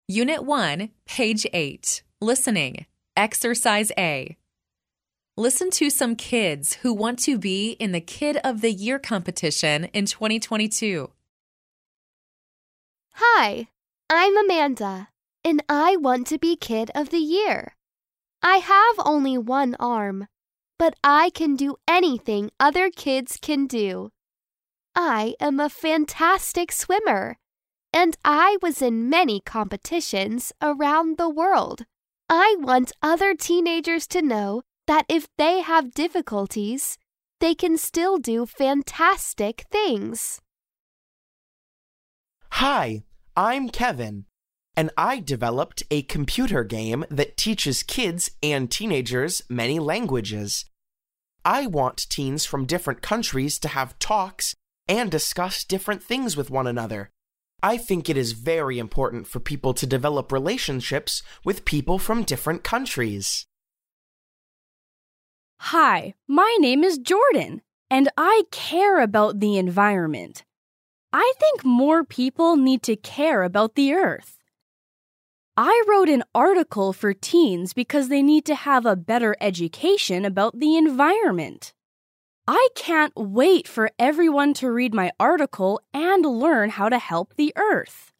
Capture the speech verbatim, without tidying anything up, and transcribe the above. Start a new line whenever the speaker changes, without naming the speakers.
Unit one, page eight. Listening. Exercise A. Listen to some kids who want to be in the Kid of the Year competition in twenty twenty-two.
Hi, I'm Amanda, and I want to be Kid of the Year. I have only one arm, but I can do anything other kids can do. I am a fantastic swimmer, and I was in many competitions around the world. I want other teenagers to know that if they have difficulties, they can still do fantastic things.
Hi, I'm Kevin, and I developed a computer game that teaches kids and teenagers many languages. I want teens from different countries to have talks and discuss different things with one another. I think it is very important for people to develop relationships with people from different countries.
Hi, my name is Jordan, and I care about the environment. I think more people need to care about the earth. I wrote an article for teens because they need to have a better education about the environment. I can't wait for everyone to read my article and learn how to help the earth.